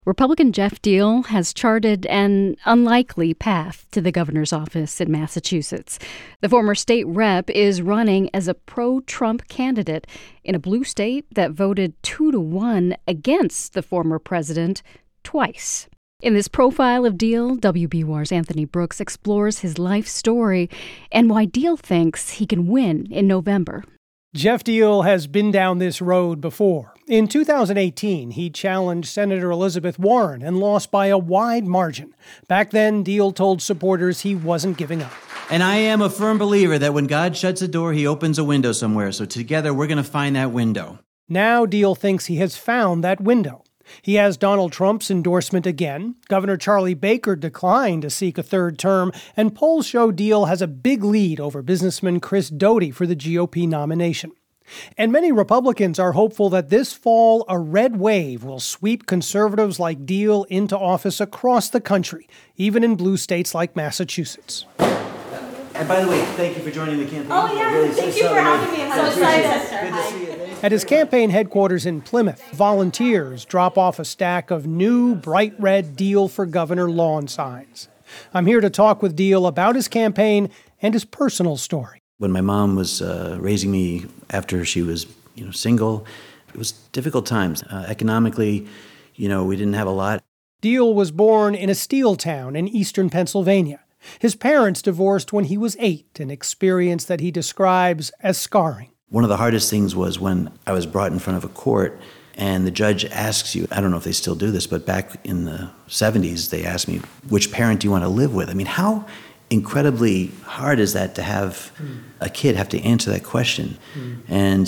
Republican Jeff Diehl has charted an unlikely path to the governor's office in Massachusetts. The former state rep is running as a pro-Trump candidate in a blue state that voted 2-1 against the former president twice. In this profile of Diehl, WBUR's Anthony Brooks explores his life story and why Diehl thinks he can win in November. Jeff Diehl has been down this road before. In 2018, he challenged Senator Elizabeth Warren and lost by a wide margin. Back then, Diehl told supporters he wasn't giving up. And I am a firm believer that when God shuts a door, he opens a window somewhere. So together, we're going to find that window. Now Diehl thinks he has found that window. He has Donald Trump's endorsement again. Governor Charlie Baker declined to seek a third term, and polls show Diehl has a big lead over businessman Chris Doty for the GOP nomination. And many Republicans are hopeful that this fall a red wave will sweep conservatives like Diehl into office across the country, even in blue states like Massachusetts. And by the way, thank you for joining the campaign. Oh, yeah. Really thank you for having me. I'm so excited. Good to see you. At his campaign headquarters in Plymouth, volunteers drop off a stack of new, bright red Diehl for Governor lawn signs. I'm here to talk with Diehl about his campaign and his personal story. When my mom was raising me after she was, single, it was difficult times. Economically, we didn't have a lot. Diehl was born in a steel town in eastern Pennsylvania. His parents divorced when he was 8, an experience that he describes as scarring. One of the hardest things was when I was brought in front of a court and the judge asks you, I don't know if they still do this, but back in the 70s, they asked me, which parent do you want to live with? I mean, how incredibly hard is that to have a kid have to answer that question? And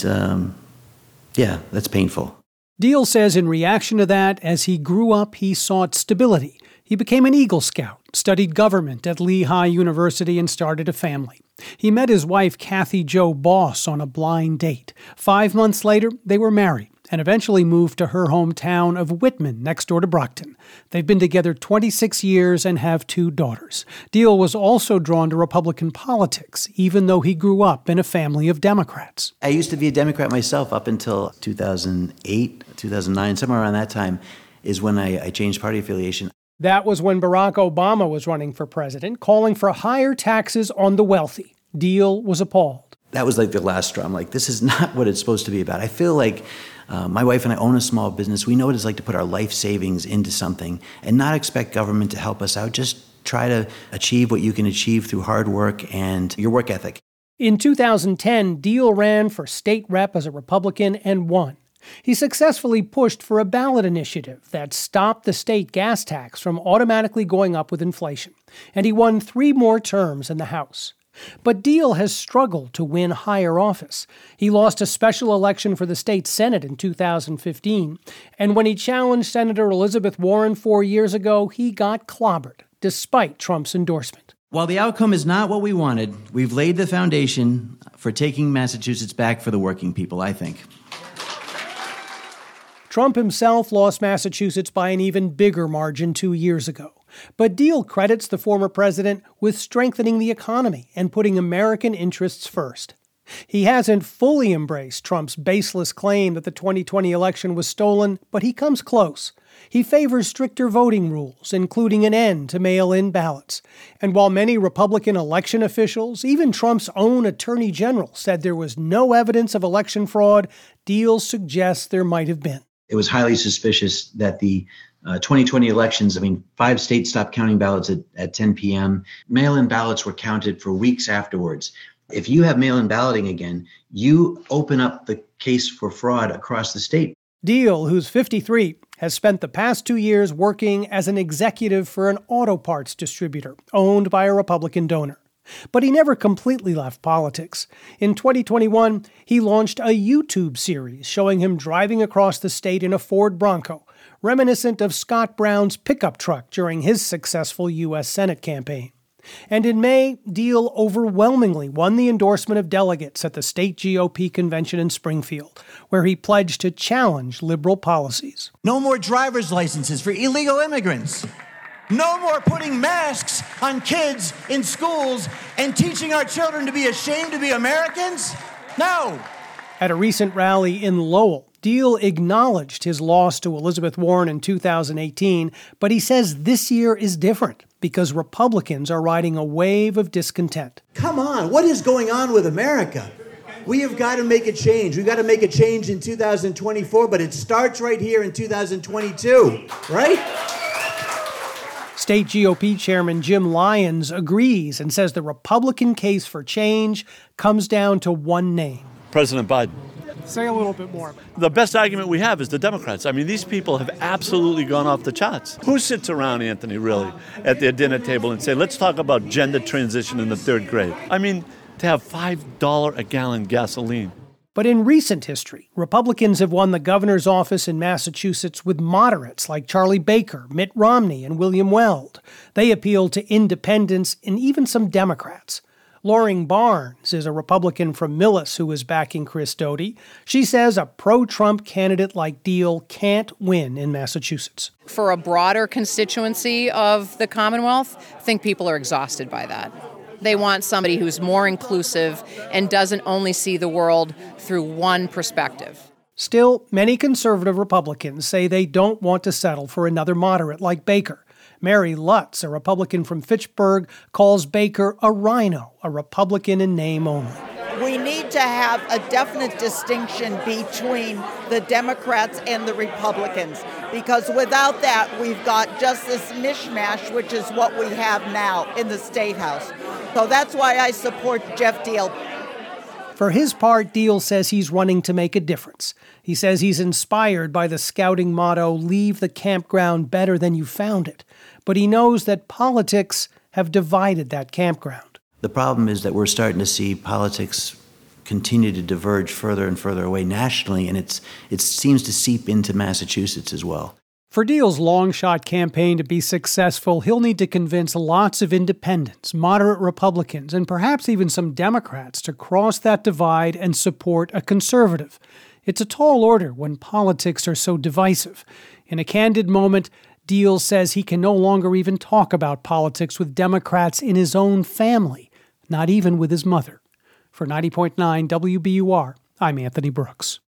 that's painful. Diehl says in reaction to that, as he grew up, he sought stability. He became an Eagle Scout, studied government at Lehigh University, and started a family. He met his wife, Kathy Jo Boss, on a blind date. 5 months later, they were married and eventually moved to her hometown of Whitman, next door to Brockton. They've been together 26 years and have 2 daughters. Diehl was also drawn to Republican politics, even though he grew up in a family of Democrats. I used to be a Democrat myself up until 2008, 2009, somewhere around that time is when I changed party affiliation. That was when Barack Obama was running for president, calling for higher taxes on the wealthy. Diehl was appalled. That was like the last straw. I'm like, this is not what it's supposed to be about. I feel like my wife and I own a small business. We know what it's like to put our life savings into something and not expect government to help us out. Just try to achieve what you can achieve through hard work and your work ethic. In 2010, Diehl ran for state rep as a Republican and won. He successfully pushed for a ballot initiative that stopped the state gas tax from automatically going up with inflation, and he won 3 more terms in the House. But Diehl has struggled to win higher office. He lost a special election for the state Senate in 2015, and when he challenged Senator Elizabeth Warren 4 years ago, he got clobbered, despite Trump's endorsement. While the outcome is not what we wanted, we've laid the foundation for taking Massachusetts back for the working people, I think. Trump himself lost Massachusetts by an even bigger margin 2 years ago. But Diehl credits the former president with strengthening the economy and putting American interests first. He hasn't fully embraced Trump's baseless claim that the 2020 election was stolen, but he comes close. He favors stricter voting rules, including an end to mail-in ballots. And while many Republican election officials, even Trump's own attorney general, said there was no evidence of election fraud, Diehl suggests there might have been. It was highly suspicious that the 2020 elections, 5 states stopped counting ballots at 10 p.m. Mail-in ballots were counted for weeks afterwards. If you have mail-in balloting again, you open up the case for fraud across the state. Diehl, who's 53, has spent the past 2 years working as an executive for an auto parts distributor owned by a Republican donor. But he never completely left politics. In 2021, he launched a YouTube series showing him driving across the state in a Ford Bronco, reminiscent of Scott Brown's pickup truck during his successful U.S. Senate campaign. And in May, Diehl overwhelmingly won the endorsement of delegates at the state GOP convention in Springfield, where he pledged to challenge liberal policies. No more driver's licenses for illegal immigrants. No more putting masks on kids in schools and teaching our children to be ashamed to be Americans. No. At a recent rally in Lowell, Deal acknowledged his loss to Elizabeth Warren in 2018, but he says this year is different because Republicans are riding a wave of discontent. Come on, what is going on with America? We have got to make a change. We've got to make a change in 2024, but it starts right here in 2022, right? State GOP Chairman Jim Lyons agrees and says the Republican case for change comes down to one name. President Biden. Say a little bit more. The best argument we have is the Democrats. I mean, these people have absolutely gone off the charts. Who sits around, Anthony, really, at their dinner table and say, let's talk about gender transition in the third grade? I mean, to have $5 a gallon gasoline. But in recent history, Republicans have won the governor's office in Massachusetts with moderates like Charlie Baker, Mitt Romney, and William Weld. They appeal to independents and even some Democrats. Loring Barnes is a Republican from Millis who is backing Chris Doty. She says a pro-Trump candidate like Deal can't win in Massachusetts. For a broader constituency of the Commonwealth, I think people are exhausted by that. They want somebody who's more inclusive and doesn't only see the world through one perspective. Still, many conservative Republicans say they don't want to settle for another moderate like Baker. Mary Lutz, a Republican from Fitchburg, calls Baker a rhino, a Republican in name only. We need to have a definite distinction between the Democrats and the Republicans, because without that, we've got just this mishmash, which is what we have now in the State House. So that's why I support Jeff Deal. For his part, Deal says he's running to make a difference. He says he's inspired by the scouting motto, "Leave the campground better than you found it." But he knows that politics have divided that campground. The problem is that we're starting to see politics continue to diverge further and further away nationally, and it seems to seep into Massachusetts as well. For Deal's long-shot campaign to be successful, he'll need to convince lots of independents, moderate Republicans, and perhaps even some Democrats to cross that divide and support a conservative. It's a tall order when politics are so divisive. In a candid moment, Deal says he can no longer even talk about politics with Democrats in his own family, not even with his mother. For 90.9 WBUR, I'm Anthony Brooks.